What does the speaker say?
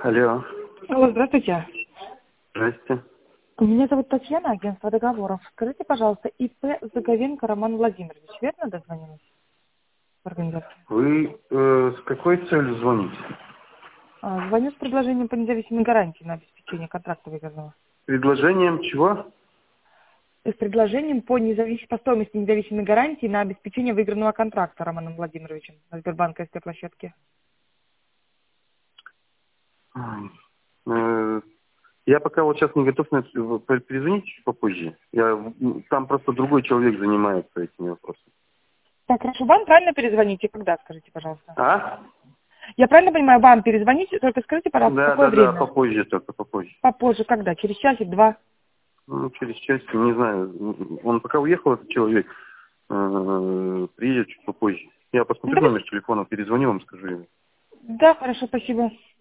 Алло. Алло, здравствуйте. Здрасте. Меня зовут Татьяна, агентство договоров. Скажите, пожалуйста, ИП Заговенко Роман Владимирович, верно дозвонилась в организацию? Вы с какой целью звоните? Звоню с предложением по независимой гарантии на обеспечение контракта выгодного. Предложением чего? С предложением по стоимости независимой гарантии на обеспечение выигранного контракта Романом Владимировичем на Сбербанковской площадке. Э, Я пока вот сейчас не готов на это. Вы перезвоните чуть попозже. Там просто другой человек занимается этими вопросами. Так, хорошо, вам правильно перезвоните? Когда, скажите, пожалуйста? А? Я правильно понимаю, вам перезвонить? Только скажите, пожалуйста, какое Да, время? попозже только, попозже. Попозже, когда? Через часик, два? Ну, через час, не знаю. Он пока уехал, этот человек, приедет чуть попозже. Я посмотрю Да, номер телефона, перезвоню вам, скажу ему. да, хорошо, спасибо.